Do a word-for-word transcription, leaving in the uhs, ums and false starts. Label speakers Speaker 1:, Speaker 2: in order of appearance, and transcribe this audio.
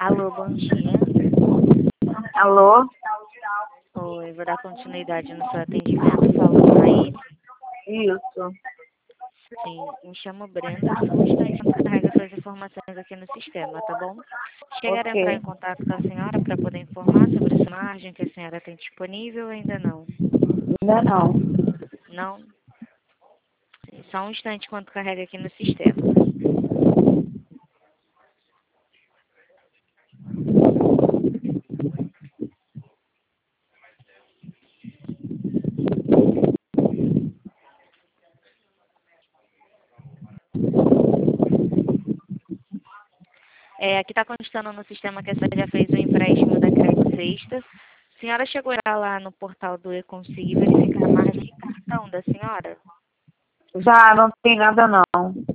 Speaker 1: Alô, bom dia.
Speaker 2: Alô?
Speaker 1: Oi, vou dar continuidade no seu atendimento. Falo com a Raíssa.
Speaker 2: Isso.
Speaker 1: Sim, me chamo Brenda. Só um instante que carrega suas informações aqui no sistema, tá bom? Chegar a entrar em
Speaker 2: Ok.
Speaker 1: contato com a senhora para poder informar sobre essa margem que a senhora tem disponível ou ainda não?
Speaker 2: Ainda não.
Speaker 1: Não? Sim, só um instante enquanto carrega aqui no sistema. É, aqui está constando no sistema que a senhora já fez o empréstimo da Crédito Sexta. A senhora chegou a ir lá no portal do e-Consegui verificar a margem de cartão da senhora?
Speaker 2: Já não tem nada não.